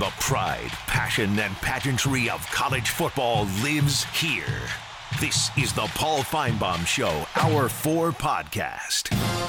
The pride, passion, and pageantry of college football lives here. This is the Paul Finebaum Show, Hour 4 podcast.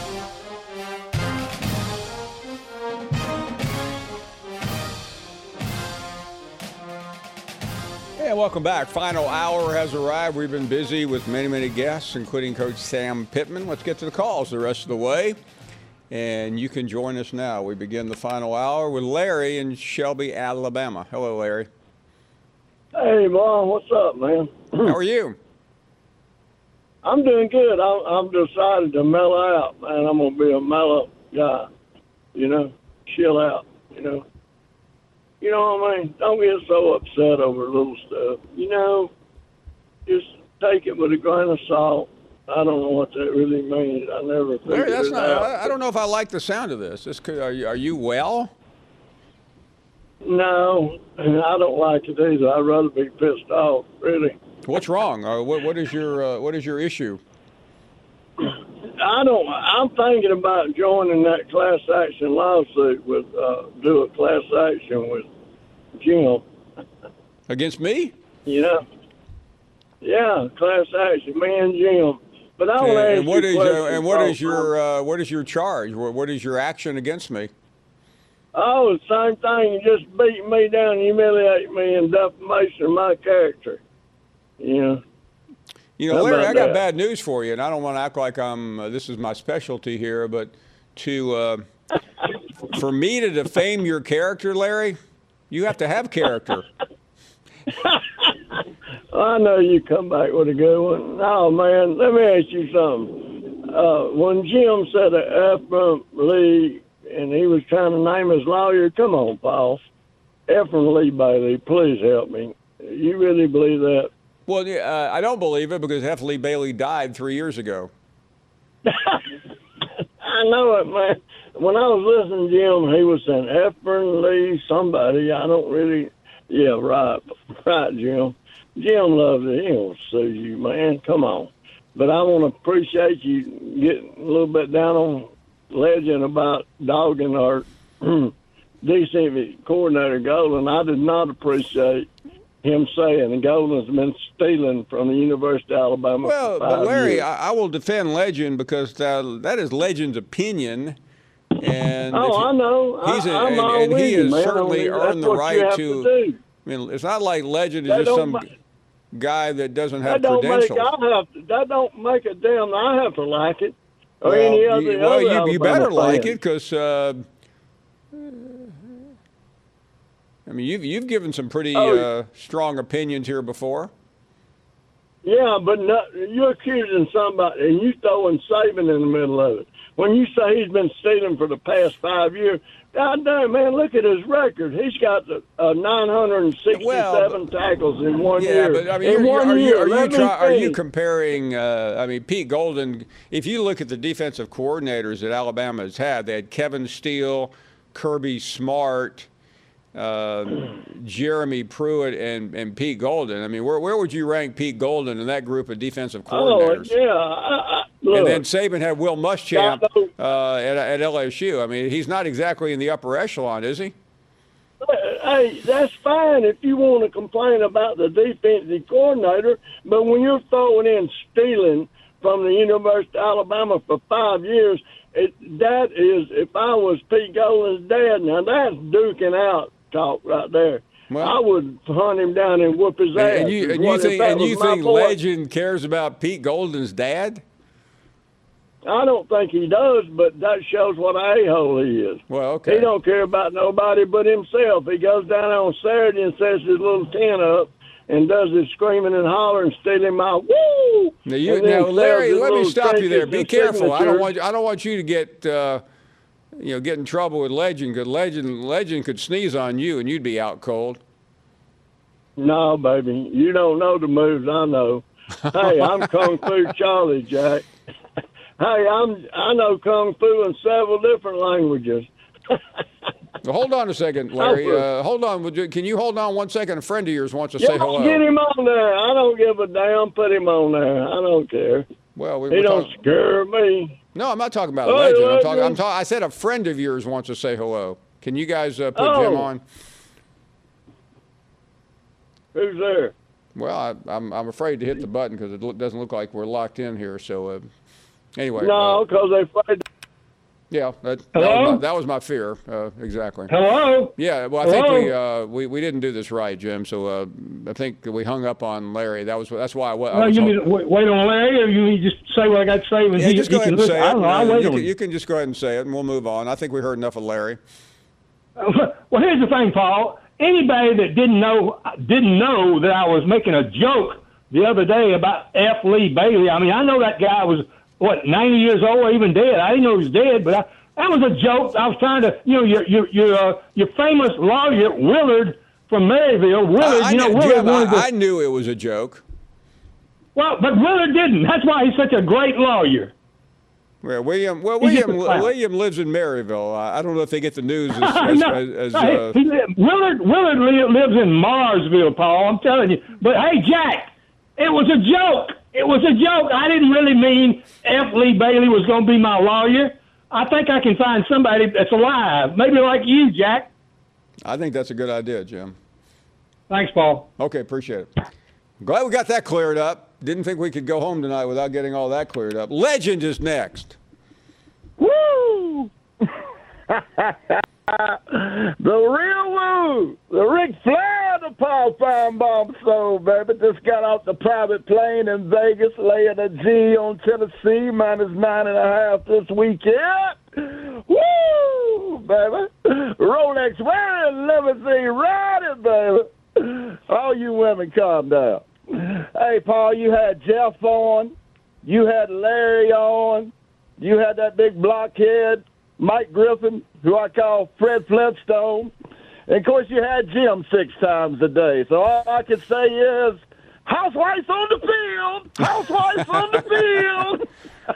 And welcome back. Final hour has arrived. We've been busy with many guests, including Coach Sam Pittman. Let's get to the calls the rest of the way. And you can join us now. We begin the final hour with Larry in Shelby, Alabama. Hello, Larry. Hey, Mom. What's up, man? How are you? I'm doing good. I'm decided to mellow out, man. I'm going to be a mellow guy, chill out, You know what I mean? Don't get so upset over little stuff. Just take it with a grain of salt. I don't know what that really means. I never figured it out. I don't know if I like the sound of this. Are you well? No, I don't like it either. I'd rather be pissed off, really. What's wrong? What is your issue? I'm thinking about joining that class action lawsuit do a class action with Jim. Against me? Yeah, class action, me and Jim. But I want to ask what you what is your charge? What is your action against me? Oh, the same thing. You just beat me down, humiliate me, and defamation of my character. Larry, I got bad news for you, and I don't want to act like this is my specialty here, but for me to defame your character, Larry, you have to have character. I know you come back with a good one. No, man, let me ask you something. When Jim said Ephraim Lee, and he was trying to name his lawyer, come on, Paul. Ephraim Lee Bailey, please help me. You really believe that? Well, I don't believe it because F. Lee Bailey died 3 years ago. I know it, man. When I was listening to Jim, he was saying Ephraim Lee somebody. I don't really. Yeah, right, Jim. Jim loves it. He won't sue you, man. Come on. But I want to appreciate you getting a little bit down on Legend about dogging our defensive coordinator Golden. I did not appreciate him saying Golden's been stealing from the University of Alabama. Well, for 5 but Larry, years. I will defend Legend because that is Legend's opinion. And I know. I'm all and with he you, has man. certainly earned the right to to. do. I mean, it's not like Legend is just some guy that doesn't have That credentials. that don't make a damn. I have to like it. Or Well, any other. you better Alabama like fan. it because you've given some pretty strong opinions here before. Yeah, but you're accusing somebody and you throwing Saban in the middle of it. When you say he's been stealing for the past 5 years, God damn, man, look at his record. He's got 967 tackles in 1 year. Yeah, but I mean, are you comparing? Pete Golden. If you look at the defensive coordinators that Alabama has had, they had Kevin Steele, Kirby Smart, Jeremy Pruitt, and Pete Golden. I mean, where would you rank Pete Golden in that group of defensive coordinators? Oh, yeah. Look, and then Saban had Will Muschamp at LSU. I mean, he's not exactly in the upper echelon, is he? Hey, that's fine if you want to complain about the defensive coordinator, but when you're throwing in stealing from the University of Alabama for 5 years, that is, if I was Pete Golden's dad, now that's duking out talk right there. Well, I would hunt him down and whoop his ass. And you think Legend cares about Pete Golden's dad? I don't think he does, but that shows what an a-hole he is. Well, okay. He don't care about nobody but himself. He goes down on Saturday and sets his little tent up and does his screaming and hollering, stealing my woo. Now, Larry, let me stop you there. Be careful. I don't want you to get get in trouble with Legend, because Legend could sneeze on you and you'd be out cold. No, baby, you don't know the moves I know. Hey, I'm Kung Fu Charlie, Jack. Hey, I know Kung Fu in several different languages. Well, hold on a second, Larry. Hold on. Can you hold on 1 second? A friend of yours wants to say hello. Get him on there. I don't give a damn. Put him on there. I don't care. Well, he don't scare me. No, I'm not talking about Legend. I said a friend of yours wants to say hello. Can you guys put Jim on? Who's there? Well, I'm afraid to hit the button because it doesn't look like we're locked in here. So anyway. No, because they fight. Yeah, that was my fear. Exactly. Hello? Yeah, well, I think we didn't do this right, Jim. So I think we hung up on Larry. That's why I was. Well, you need to wait on Larry, or you need to just say what I got to say? Yeah, just go ahead and say it. I don't know. I'll wait on you can just go ahead and say it, and we'll move on. I think we heard enough of Larry. Well, here's the thing, Paul. Anybody that didn't know that I was making a joke the other day about F. Lee Bailey. I mean, I know that guy was, 90 years old or even dead. I didn't know he was dead, but that was a joke. I was trying to, your famous lawyer, Willard from Maryville. Willard, I knew it was a joke. Well, but Willard didn't. That's why he's such a great lawyer. Yeah, William lives in Maryville. I don't know if they get the news Willard lives in Marsville, Paul. I'm telling you. But hey, Jack, it was a joke. It was a joke. I didn't really mean F. Lee Bailey was going to be my lawyer. I think I can find somebody that's alive, maybe like you, Jack. I think that's a good idea, Jim. Thanks, Paul. Okay, appreciate it. Glad we got that cleared up. Didn't think we could go home tonight without getting all that cleared up. Legend is next. Woo! The real woo! The Ric Flair of the Paul Feinbaum Show, baby. Just got off the private plane in Vegas, laying a G on Tennessee, -9.5 this weekend. Woo! Baby. Rolex wearing, limousine riding, baby. All you women, calm down. Hey, Paul, you had Jeff on. You had Larry on. You had that big blockhead, Mike Griffin, who I call Fred Flintstone. And, of course, you had Jim 6 times a day. So all I can say is, housewives on the field! Housewives on the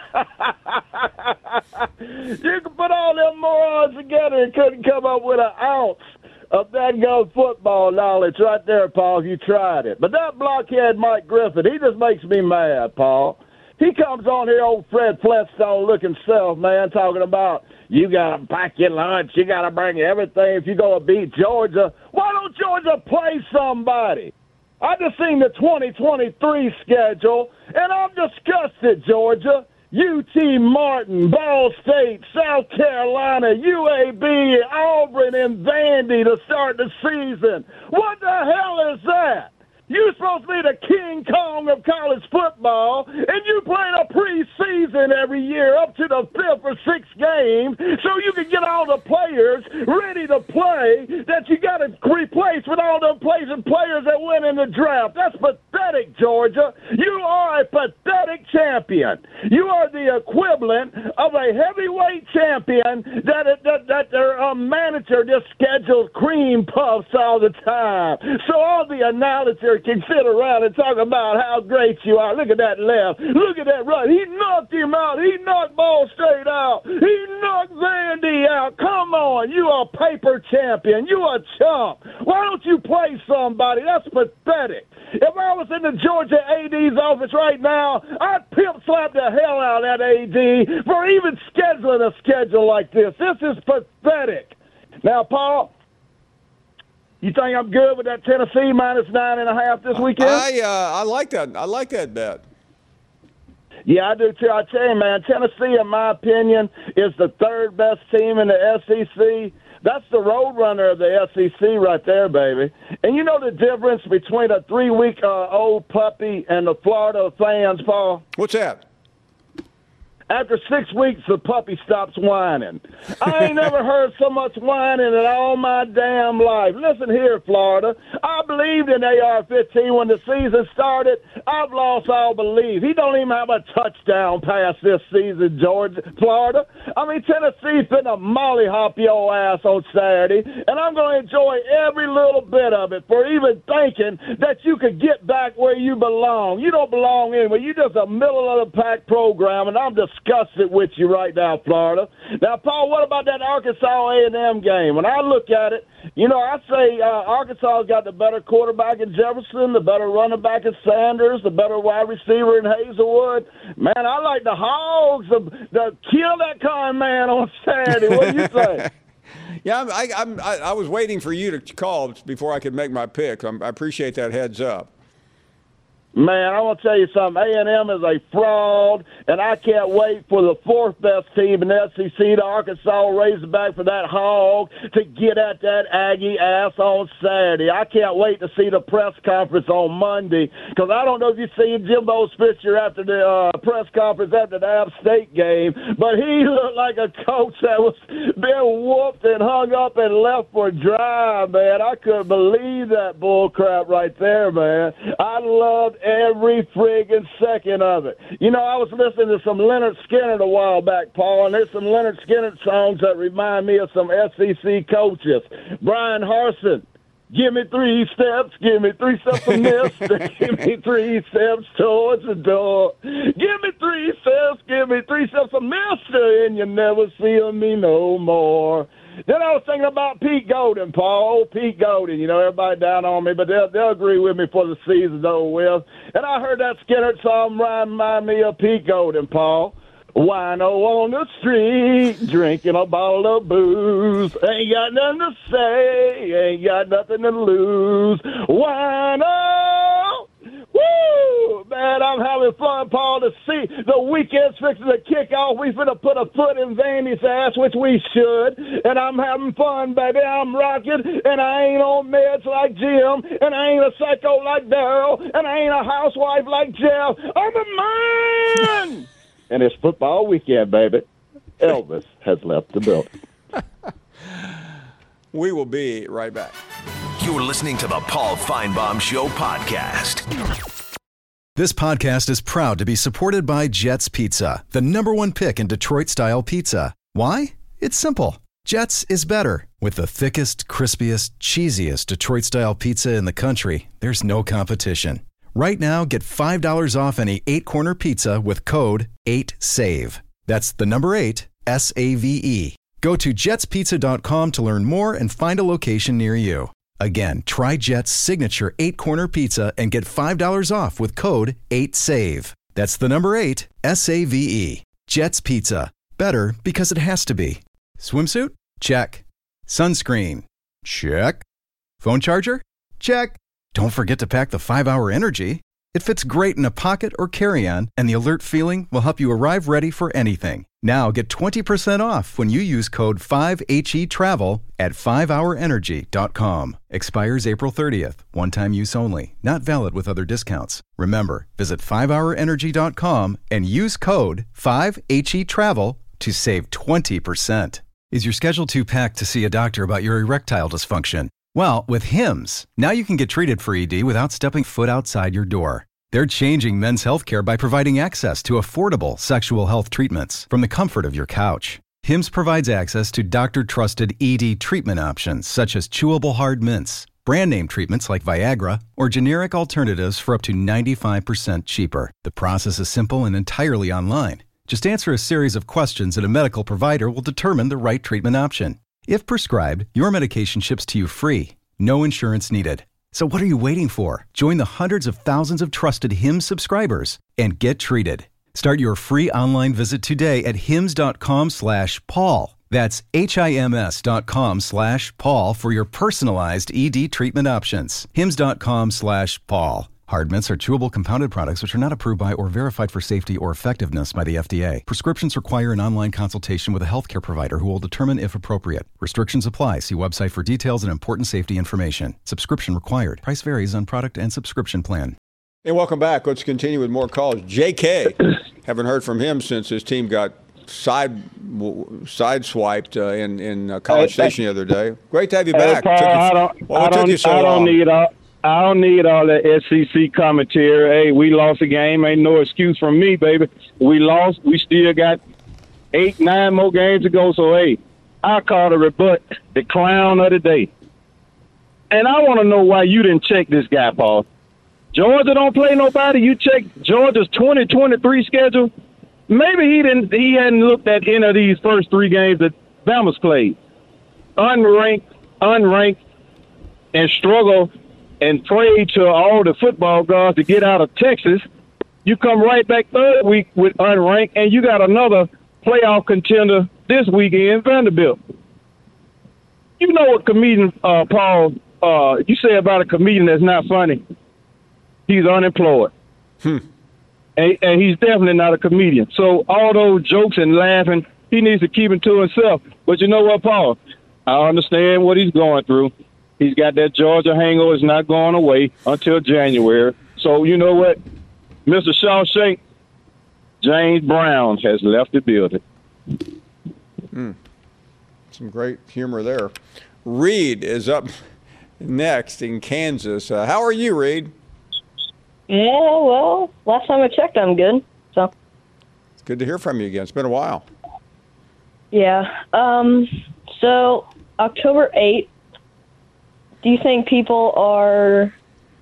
field! You can put all them morons together and couldn't come up with an ounce of that good football knowledge right there, Paul, if you tried it. But that blockhead Mike Griffin, he just makes me mad, Paul. He comes on here, old Fred Flintstone-looking self, man, talking about you got to pack your lunch, you got to bring everything if you're going to beat Georgia. Why don't Georgia play somebody? I just seen the 2023 schedule, and I'm disgusted, Georgia. UT Martin, Ball State, South Carolina, UAB, Auburn, and Vandy to start the season. What the hell is that? You're supposed to be the King Kong of college football, and you played a preseason every year up to the 5th or 6th game so you can get all the players ready to play that you got to replace with all the players that went in the draft. That's pathetic, Georgia. You are a pathetic champion. You are the equivalent of a heavyweight champion that their manager just schedules cream puffs all the time. So all the announcer can sit around and talk about how great you are. Look at that left. Look at that right. He knocked him out. He knocked Ball State out. He knocked Vandy out. Come on. You are a paper champion. You are a chump. Why don't you play somebody? That's pathetic. If I was in the Georgia AD's office right now, I'd pimp slap the hell out of that AD for even scheduling a schedule like this. This is pathetic. Now, Paul, you think I'm good with that Tennessee -9.5 this weekend? I like that. I like that bet. Yeah, I do too. I tell you, man, Tennessee, in my opinion, is the 3rd best team in the SEC. That's the roadrunner of the SEC right there, baby. And you know the difference between a 3-week-old puppy and the Florida fans, Paul? What's that? After 6 weeks, the puppy stops whining. I ain't never heard so much whining in all my damn life. Listen here, Florida. I believed in AR-15 when the season started. I've lost all belief. He don't even have a touchdown pass this season, Florida. I mean, Tennessee's finna mollywhop your ass on Saturday, and I'm going to enjoy every little bit of it for even thinking that you could get back where you belong. You don't belong anywhere. You're just a middle-of-the-pack program, and I'm disgusted with you right now, Florida. Now, Paul, what about that Arkansas A&M game? When I look at it, you know, I say Arkansas's got the better quarterback in Jefferson, the better running back in Sanders, the better wide receiver in Hazelwood. Man, I like the Hogs to kill that con man on Saturday. What do you say? Yeah, I was waiting for you to call before I could make my pick. I appreciate that heads up. Man, I want to tell you something. A&M is a fraud, and I can't wait for the fourth best team in the SEC, the Arkansas Razorback, for that hog to get at that Aggie ass on Saturday. I can't wait to see the press conference on Monday, because I don't know if you see Jimbo's picture after the press conference after the App State game, but he looked like a coach that was being whooped and hung up and left for dry, man. I couldn't believe that bull crap right there, man. I loved every friggin' second of it. You know, I was listening to some Leonard Skinner a while back, Paul, and there's some Leonard Skinner songs that remind me of some SEC coaches. Brian Harsin, give me 3 steps, give me 3 steps of mist, give me 3 steps towards the door. Give me 3 steps, give me 3 steps of mist, and you never see me no more. Then I was thinking about Pete Golden, Paul. Pete Golden, you know, everybody down on me, but they'll agree with me for the season's over with. And I heard that Skinner song remind me of Pete Golden, Paul. Wino on the street, drinking a bottle of booze. Ain't got nothing to say, ain't got nothing to lose. Wino! Woo! Man, I'm having fun, Paul, to see the weekend's fixing to kick off. We finna put a foot in Vandy's ass, which we should. And I'm having fun, baby. I'm rocking, and I ain't on meds like Jim, and I ain't a psycho like Daryl, and I ain't a housewife like Jeff. I'm a man! And it's football weekend, baby. Elvis has left the building. We will be right back. You're listening to the Paul Feinbaum Show podcast. This podcast is proud to be supported by Jets Pizza, the #1 pick in Detroit-style pizza. Why? It's simple. Jets is better. With the thickest, crispiest, cheesiest Detroit-style pizza in the country, there's no competition. Right now, get $5 off any 8-corner pizza with code 8SAVE. That's the number 8, SAVE. Go to jetspizza.com to learn more and find a location near you. Again, try Jet's signature 8-corner pizza and get $5 off with code 8SAVE. That's the number 8, SAVE. Jet's Pizza. Better because it has to be. Swimsuit? Check. Sunscreen? Check. Phone charger? Check. Don't forget to pack the 5-Hour Energy. It fits great in a pocket or carry-on, and the alert feeling will help you arrive ready for anything. Now get 20% off when you use code 5HETRAVEL at 5hourenergy.com. Expires April 30th. One-time use only. Not valid with other discounts. Remember, visit 5hourenergy.com and use code 5HETRAVEL to save 20%. Is your schedule too packed to see a doctor about your erectile dysfunction? Well, with Hims, now you can get treated for ED without stepping foot outside your door. They're changing men's healthcare by providing access to affordable sexual health treatments from the comfort of your couch. Hims provides access to doctor-trusted ED treatment options such as chewable hard mints, brand name treatments like Viagra, or generic alternatives for up to 95% cheaper. The process is simple and entirely online. Just answer a series of questions and a medical provider will determine the right treatment option. If prescribed, your medication ships to you free. No insurance needed. So what are you waiting for? Join the hundreds of thousands of trusted Hims subscribers and get treated. Start your free online visit today at hims.com/Paul. That's HIMS.com/Paul for your personalized ED treatment options. hims.com/Paul. Hard mints are chewable compounded products which are not approved by or verified for safety or effectiveness by the FDA. Prescriptions require an online consultation with a healthcare provider who will determine if appropriate. Restrictions apply. See website for details and important safety information. Subscription required. Price varies on product and subscription plan. And welcome back. Let's continue with more calls. JK, haven't heard from him since his team got sideswiped in College Station the other day. Great to have you back. Paul, I don't need all that SEC commentary. Hey, we lost a game. Ain't no excuse from me, baby. We lost. We still got 8-9 more games to go. So, hey, I call to rebut the clown of the day. And I want to know why you didn't check this guy, Paul. Georgia don't play nobody. You check Georgia's 2023 schedule. Maybe he hadn't looked at any of these first 3 games that Bama's played. Unranked, and struggle and pray to all the football gods to get out of Texas. You come right back third week with unranked, and you got another playoff contender this weekend, Vanderbilt. You know what comedian, Paul, you say about a comedian that's not funny? He's unemployed. And he's definitely not a comedian. So all those jokes and laughing, he needs to keep it to himself. But you know what, Paul? I understand what he's going through. He's got that Georgia hangover. It's not going away until January. So you know what? Mr. Shawshank, James Brown has left the building. Some great humor there. Reed is up next in Kansas. How are you, Reed? Yeah, well, last time I checked, I'm good. So It's good to hear from you again. It's been a while. yeah. So October 8th. Do you think people are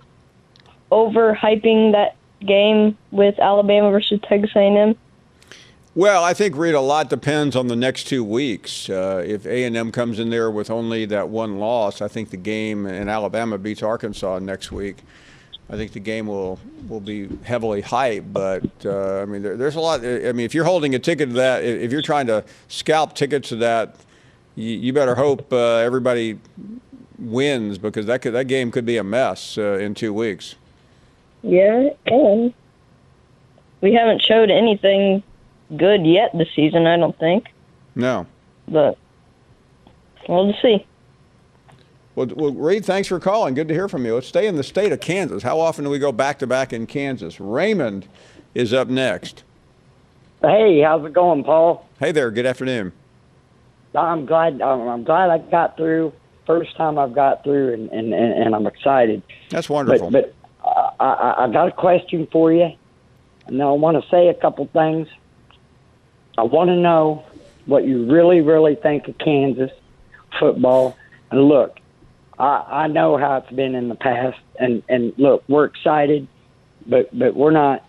overhyping that game with Alabama versus Texas A&M? Well, I think, Reed, a lot depends on the next 2 weeks. If A&M comes in there with only that one loss, I think the game, and Alabama beats Arkansas next week, I think the game will be heavily hyped. But, I mean, there's a lot. I mean, if you're holding a ticket to that, if you're trying to scalp tickets to that, you better hope everybody wins, because that game could be a mess in 2 weeks. Yeah, and we haven't showed anything good yet this season, I don't think. No. But we'll just see. Well, Reed, thanks for calling. Good to hear from you. Let's stay in the state of Kansas. How often do we go back-to-back in Kansas? Raymond is up next. Hey, how's it going, Paul? Hey there. Good afternoon. I'm glad I got through. First time I've got through, and I'm excited. That's wonderful. But I got a question for you. And I want to say a couple things. I want to know what you really, really think of Kansas football. And look, I know how it's been in the past. And look, we're excited, but we're not.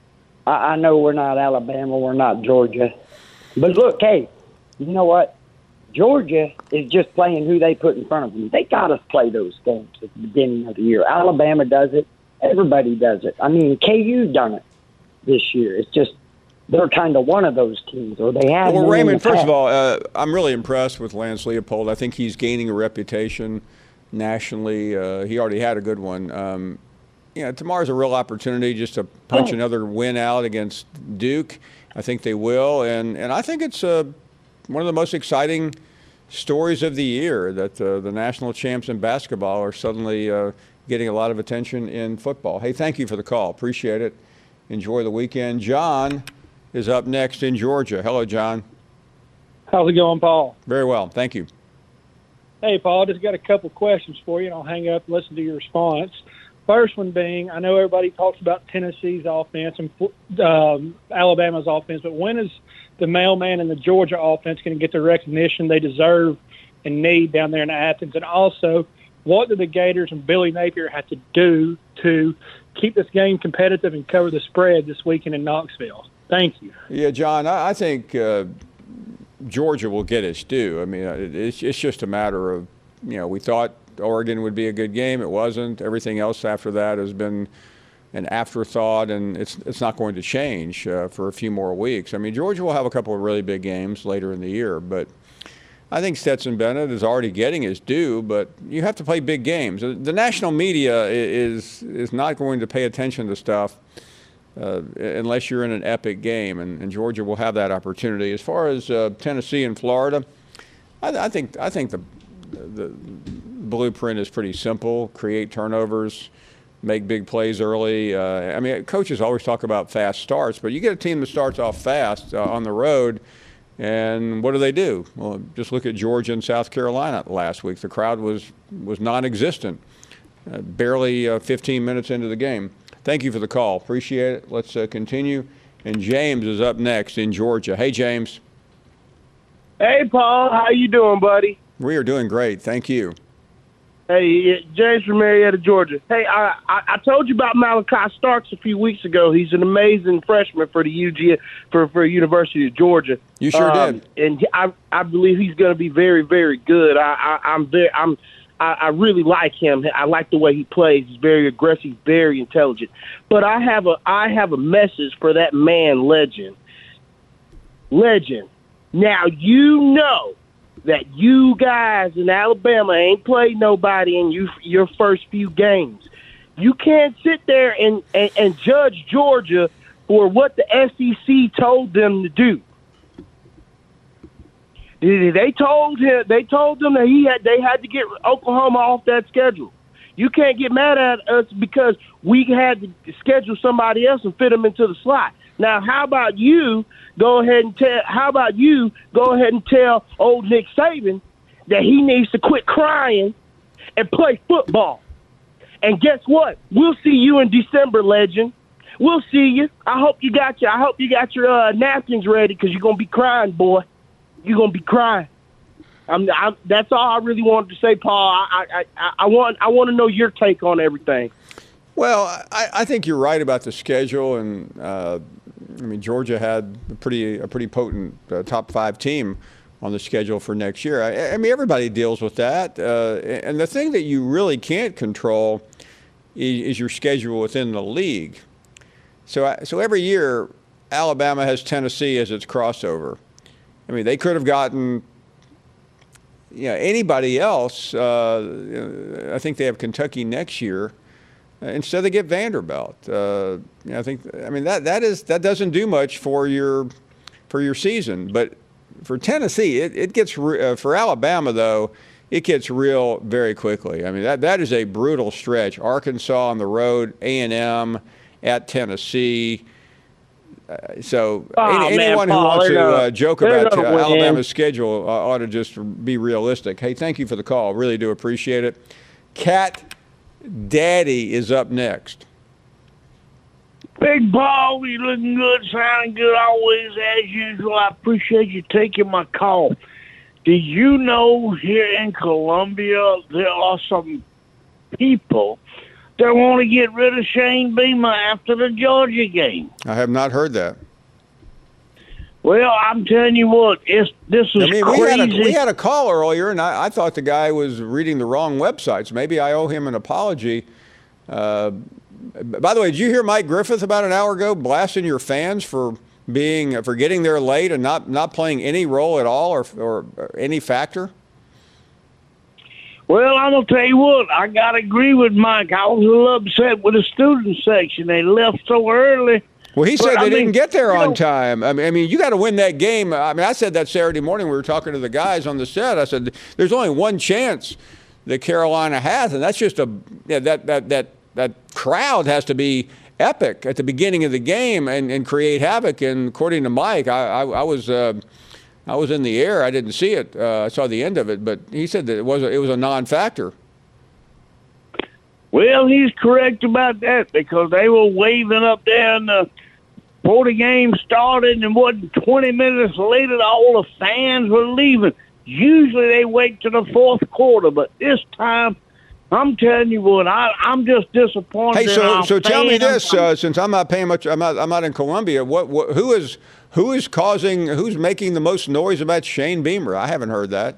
I know we're not Alabama. We're not Georgia. But look, hey, you know what? Georgia is just playing who they put in front of them. They got us play those games at the beginning of the year. Alabama does it. Everybody does it. I mean, KU done it this year. It's just they're kind of one of those teams, or they have. Well, Raymond, first of all, I'm really impressed with Lance Leopold. I think he's gaining a reputation nationally. He already had a good one. Tomorrow's a real opportunity just to punch another win out against Duke. I think they will, and I think it's one of the most exciting stories of the year that the national champs in basketball are suddenly getting a lot of attention in football. Hey, thank you for the call. Appreciate it. Enjoy the weekend. John is up next in Georgia. Hello, John. How's it going, Paul? Very well. Thank you. Hey, Paul, just got a couple questions for you, and I'll hang up and listen to your response. First one being, I know everybody talks about Tennessee's offense and Alabama's offense, but when is the mailman and the Georgia offense going to get the recognition they deserve and need down there in Athens? And also, what do the Gators and Billy Napier have to do to keep this game competitive and cover the spread this weekend in Knoxville? Thank you. Yeah, John, I think Georgia will get its due. I mean, it's just a matter of, we thought Oregon would be a good game. It wasn't. Everything else after that has been an afterthought, and it's not going to change for a few more weeks. I mean, Georgia will have a couple of really big games later in the year, but I think Stetson Bennett is already getting his due, but you have to play big games. The national media is not going to pay attention to stuff unless you're in an epic game, and Georgia will have that opportunity. As far as Tennessee and Florida, I think the blueprint is pretty simple: create turnovers, make big plays early. I mean, coaches always talk about fast starts, but you get a team that starts off fast on the road, and what do? Well, just look at Georgia and South Carolina last week. The crowd was non-existent, barely 15 minutes into the game. Thank you for the call. Appreciate it. Let's continue. And James is up next in Georgia. Hey, James. Hey, Paul. How you doing, buddy? We are doing great. Thank you. Hey, James from Marietta, Georgia. Hey, I told you about Malachi Starks a few weeks ago. He's an amazing freshman for the for University of Georgia. You sure did. And I believe he's going to be very, very good. I really like him. I like the way he plays. He's very aggressive, very intelligent. But I have a message for that man, Legend. Now, that you guys in Alabama ain't played nobody in your first few games. You can't sit there and judge Georgia for what the SEC told them to do. They told them that they had to get Oklahoma off that schedule. You can't get mad at us because we had to schedule somebody else and fit them into the slot. Now, how about you go ahead and tell old Nick Saban that he needs to quit crying and play football. And guess what? We'll see you in December, legend. We'll see you. I hope you got your napkins ready because you're gonna be crying, boy. You're gonna be crying. That's all I really wanted to say, Paul. I want to know your take on everything. Well, I think you're right about the schedule, and Georgia had a pretty potent top 5 team on the schedule for next year. I mean, everybody deals with that, and the thing that you really can't control is your schedule within the league. So every year, Alabama has Tennessee as its crossover. I mean, they could have gotten anybody else. I think they have Kentucky next year. Instead, they get Vanderbilt. That doesn't do much for your season. But for Tennessee, it gets for Alabama though, it gets real very quickly. I mean that is a brutal stretch. Arkansas on the road, A&M at Tennessee. Anyone who wants to joke about Alabama's schedule ought to just be realistic. Hey, thank you for the call. Really do appreciate it. Cat Daddy is up next. Big Paul, you looking good, sounding good always as usual. I appreciate you taking my call. Did you know here in Columbia there are some people that want to get rid of Shane Beamer after the Georgia game? I have not heard that. Well, I'm telling you what, this is crazy. We had a call earlier, and I thought the guy was reading the wrong websites. Maybe I owe him an apology. By the way, did you hear Mike Griffith about an hour ago blasting your fans for getting there late and not playing any role at all or any factor? Well, I'm going to tell you what, I got to agree with Mike. I was a little upset with the student section. They left so early. Well, he said they didn't get there on time. I mean, you got to win that game. I mean, I said that Saturday morning. We were talking to the guys on the set. I said, "There's only one chance that Carolina has, and that's just that crowd has to be epic at the beginning of the game and create havoc." And according to Mike, I was in the air. I didn't see it. I saw the end of it, but he said that it was a non-factor. Well, he's correct about that because they were waving up there before the game started, and 20 minutes later, all the fans were leaving. Usually they wait to the fourth quarter, but this time, I'm telling you what, I'm just disappointed. Hey, so tell me this, since I'm not paying much, I'm not in Columbia. Who's making the most noise about Shane Beamer? I haven't heard that.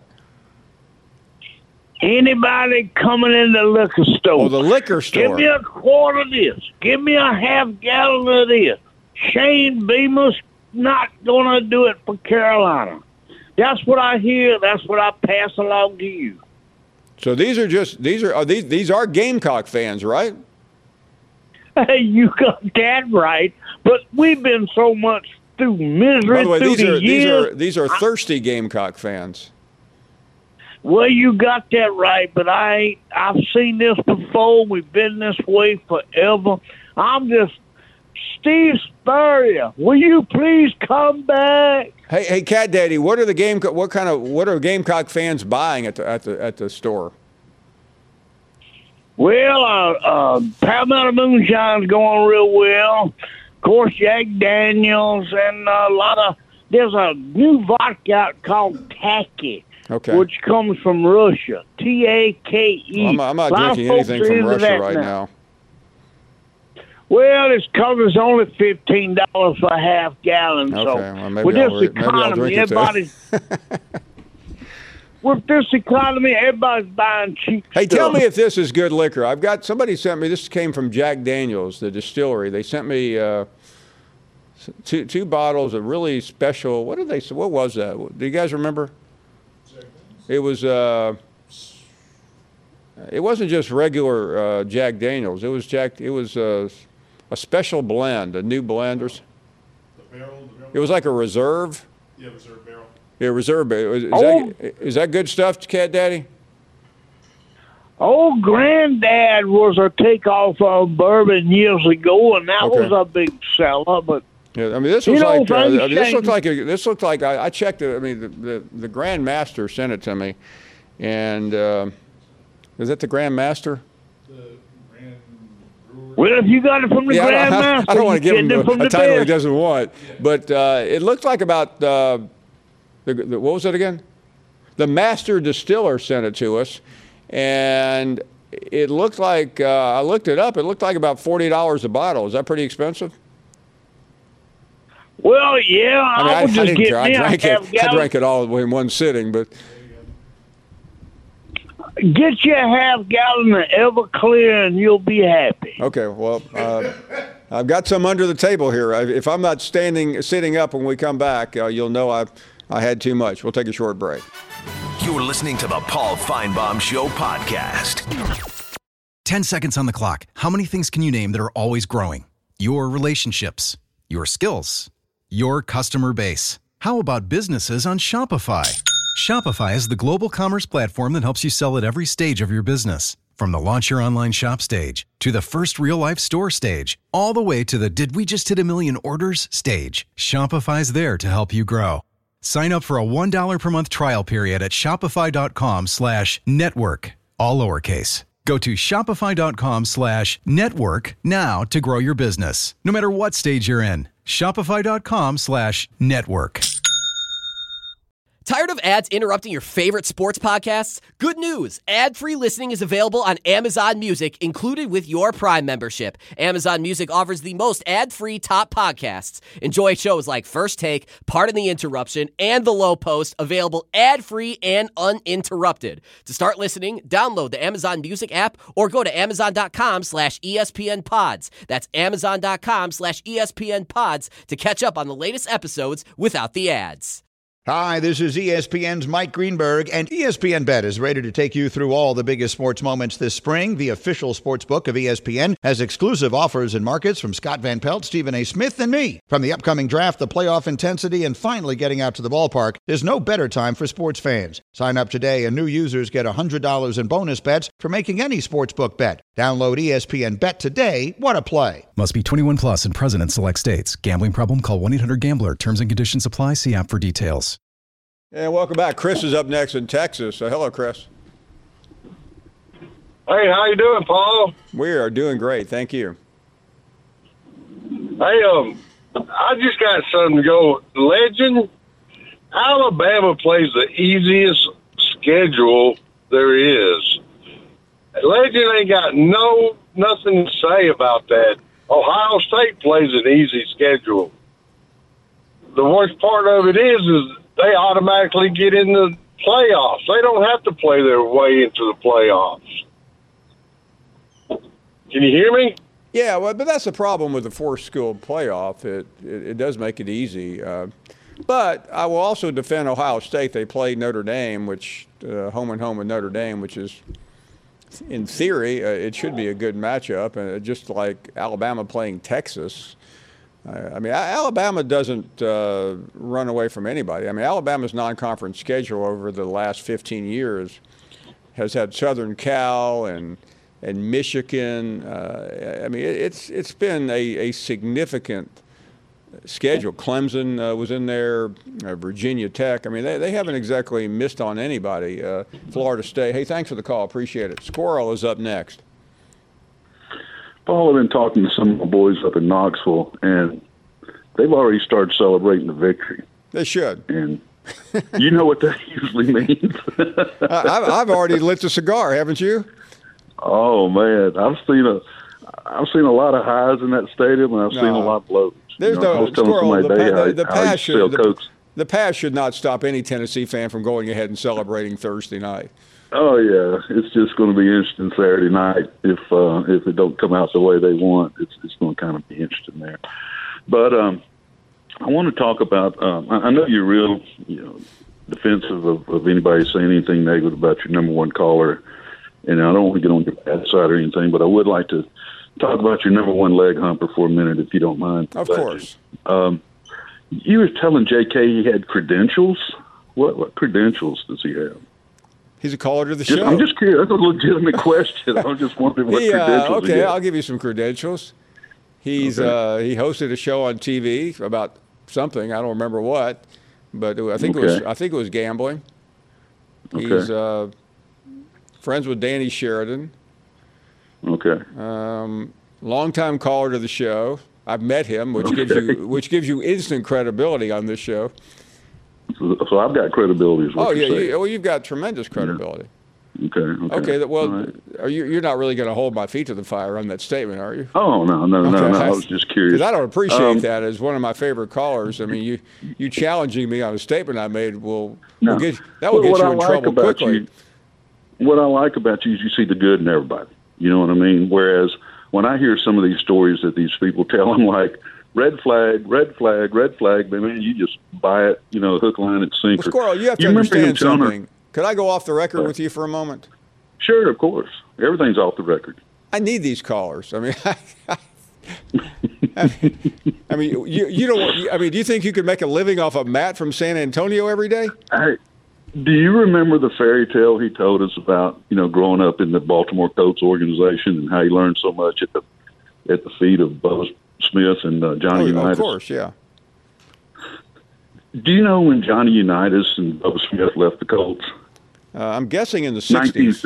Anybody coming in the liquor store. Oh, the liquor store. Give me a quart of this. Give me a half gallon of this. Shane Beamer's not going to do it for Carolina. That's what I hear. That's what I pass along to you. So these are Gamecock fans, right? Hey, you got that right. But we've been so much through misery. By the way, years. these are thirsty Gamecock fans. Well, you got that right, but I've seen this before. We've been this way forever. Steve Spurrier, will you please come back? Hey, Cat Daddy, what are Gamecock fans buying at the store? Well, Paramount Moonshine's going real well. Of course, Jack Daniels and there's a new vodka out called Taki. Okay. Which comes from Russia. Take. Well, I'm not drinking anything from Russia right now. Well, it's because it's only $15 for a half gallon. Okay, so well, maybe with I'll this economy, with this economy, everybody's buying cheap Hey, stuff. tell me if this is good liquor. Somebody sent me. This came from Jack Daniels, the distillery. They sent me two bottles of really special. What was that? Do you guys remember? It was. It wasn't just regular Jack Daniels. It was a special blend, a new blend. The barrel. It was like a reserve. Yeah, reserve barrel. Yeah, reserve barrel. Is that good stuff, Cat Daddy? Old Granddad was a takeoff of bourbon years ago, and that was a big seller. But yeah, I mean, this was this looked like I checked it. I mean, the Grand Master sent it to me, and is that the Grand Master? Well, if you got it from the Grand Master, I don't want to give him a title he doesn't want. But it looked like about what was it again? The Master Distiller sent it to us. And it looked like, I looked it up, it looked like about $40 a bottle. Is that pretty expensive? Well, yeah. I drank it all in one sitting, but. Get you a half gallon of Everclear and you'll be happy. Okay, well, I've got some under the table here. If I'm not sitting up when we come back, you'll know I had too much. We'll take a short break. You're listening to the Paul Feinbaum Show podcast. 10 seconds on the clock. How many things can you name that are always growing? Your relationships, your skills, your customer base. How about businesses on Shopify? Shopify is the global commerce platform that helps you sell at every stage of your business. From the launch your online shop stage, to the first real-life store stage, all the way to the did we just hit 1 million orders stage. Shopify's there to help you grow. Sign up for a $1 per month trial period at shopify.com/network, all lowercase. Go to shopify.com/network now to grow your business, no matter what stage you're in. Shopify.com/network. Tired of ads interrupting your favorite sports podcasts? Good news! Ad-free listening is available on Amazon Music, included with your Prime membership. Amazon Music offers the most ad-free top podcasts. Enjoy shows like First Take, Pardon the Interruption, and The Low Post, available ad-free and uninterrupted. To start listening, download the Amazon Music app or go to amazon.com/ESPNpods. That's amazon.com/ESPNpods to catch up on the latest episodes without the ads. Hi, this is ESPN's Mike Greenberg, and ESPN Bet is ready to take you through all the biggest sports moments this spring. The official sports book of ESPN has exclusive offers and markets from Scott Van Pelt, Stephen A. Smith, and me. From the upcoming draft, the playoff intensity, and finally getting out to the ballpark, there's no better time for sports fans. Sign up today, and new users get $100 in bonus bets for making any sportsbook bet. Download ESPN Bet today. What a play. Must be 21 plus and present in select states. Gambling problem? Call 1-800-GAMBLER. Terms and conditions apply. See app for details. And welcome back. Chris is up next in Texas. Hello, Chris. Hey, how you doing, Paul? We are doing great. Thank you. Hey, I just got something to go. Legend, Alabama plays the easiest schedule there is. Legend ain't got nothing to say about that. Ohio State plays an easy schedule. The worst part of it is they automatically get in the playoffs. They don't have to play their way into the playoffs. Can you hear me? Yeah, well, but that's the problem with the four-school playoff. It does make it easy. But I will also defend Ohio State. They played Notre Dame, which home and home with Notre Dame, which is, in theory, it should be a good matchup. And just like Alabama playing Texas. I mean, Alabama doesn't run away from anybody. I mean, Alabama's non-conference schedule over the last 15 years has had Southern Cal and Michigan. I mean, it's been a significant schedule. Clemson was in there, Virginia Tech. I mean, they haven't exactly missed on anybody. Florida State. Hey, thanks for the call. Appreciate it. Squirrel is up next. Paul, I've been talking to some of my boys up in Knoxville, and they've already started celebrating the victory. They should. And you know what that usually means. I've already lit the cigar, haven't you? Oh man, I've seen a lot of highs in that stadium, and I've seen a lot of lows. There's I was telling Squirrel, somebody the past should not stop any Tennessee fan from going ahead and celebrating Thursday night. Oh yeah, it's just going to be interesting Saturday night if it don't come out the way they want. It's going to kind of be interesting there. But I want to talk about. I know you're real, defensive of anybody saying anything negative about your number one caller. And I don't want to get on your bad side or anything, but I would like to talk about your number one leg humper for a minute, if you don't mind. Of course. You were telling JK he had credentials. What credentials does he have? He's a caller to the show. I'm just curious. That's a legitimate question. I was just wondering what credentials okay, he had. I'll give you some credentials. He's he hosted a show on TV about something. I don't remember what, but I think it was gambling. Okay. He's friends with Danny Sheridan. Okay. Longtime caller to the show. I've met him, which gives you instant credibility on this show. So I've got credibility. Is what you're saying. You've got tremendous credibility. Yeah. Okay. Well, right. You're not really going to hold my feet to the fire on that statement, are you? Oh no. I was just curious. Because I don't appreciate that as one of my favorite callers. I mean, you challenging me on a statement I made will get you in trouble quickly. What I like about you is you see the good in everybody. You know what I mean? Whereas when I hear some of these stories that these people tell, I'm like, red flag, red flag, red flag. But man, you just buy it, hook, line, and sinker. Well, Squirrel, you have to understand something. Could I go off the record with you for a moment? Sure, of course. Everything's off the record. I need these callers. I mean, you don't. I mean, do you think you could make a living off of Matt from San Antonio every day? Do you remember the fairy tale he told us about, growing up in the Baltimore Colts organization and how he learned so much at the feet of Bubba Smith and Johnny Unitas? Of course, yeah. Do you know when Johnny Unitas and Bubba Smith left the Colts? I'm guessing in the 60s.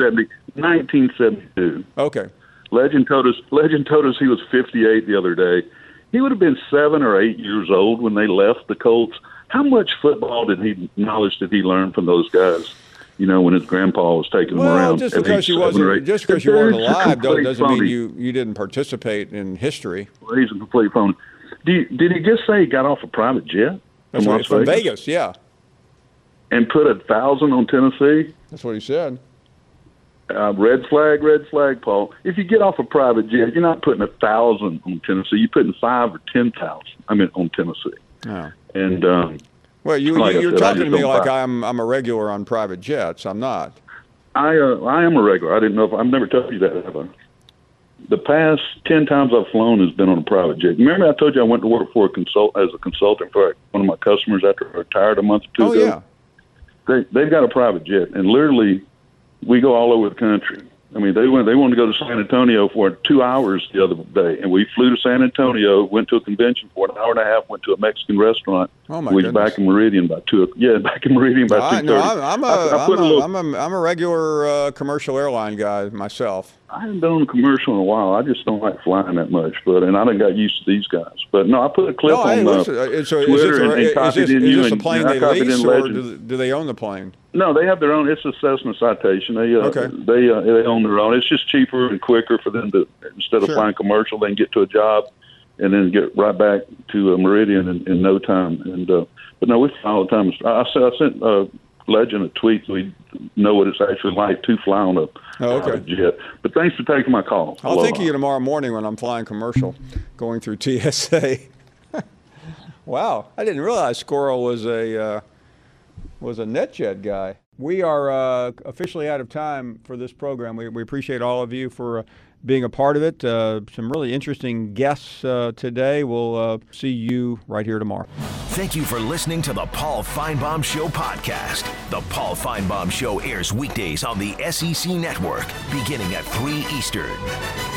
1972. Okay. Legend told us he was 58 the other day. He would have been 7 or 8 years old when they left the Colts. How much football knowledge did he learn from those guys? When his grandpa was taking him around. Just because you weren't alive doesn't mean you didn't participate in history. Well, he's a complete phony. Did he just say he got off a private jet from Vegas? Yeah. And put 1,000 on Tennessee? That's what he said. Red flag, Paul. If you get off a private jet, you're not putting 1,000 on Tennessee. You're putting 5,000 or 10,000. On Tennessee. Oh. And well, you're talking to me like I'm a regular on private jets. I'm not. I am a regular. I didn't know I've never told you that, have I? The past 10 times I've flown has been on a private jet. Remember I told you I went to work for as a consultant for one of my customers after I retired a month or two ago? Yeah. They've got a private jet, and literally we go all over the country. I mean, they wanted to go to San Antonio for 2 hours the other day, and we flew to San Antonio, went to a convention for an hour and a half, went to a Mexican restaurant. Oh my we goodness. Was back in Meridian by 2. Yeah, back in Meridian by 2:30. No, I'm a regular commercial airline guy myself. I haven't been on a commercial in a while. I just don't like flying that much, and I done got used to these guys. But no, I put a clip on Twitter is this a plane they lease, or do they own the plane? No, they have their own. It's a Cessna Citation. They own their own. It's just cheaper and quicker for them to, instead of flying commercial, they can get to a job and then get right back to Meridian in no time. And but no, we fly all the time. I sent Legend a tweet so we know what it's actually like to fly on a jet. But thanks for taking my call. I'll think of you tomorrow morning when I'm flying commercial, going through TSA. Wow, I didn't realize Squirrel was a NetJet guy. We are officially out of time for this program. We appreciate all of you for being a part of it. Some really interesting guests today. We'll see you right here tomorrow. Thank you for listening to the Paul Finebaum Show podcast. The Paul Finebaum Show airs weekdays on the SEC Network, beginning at 3 Eastern.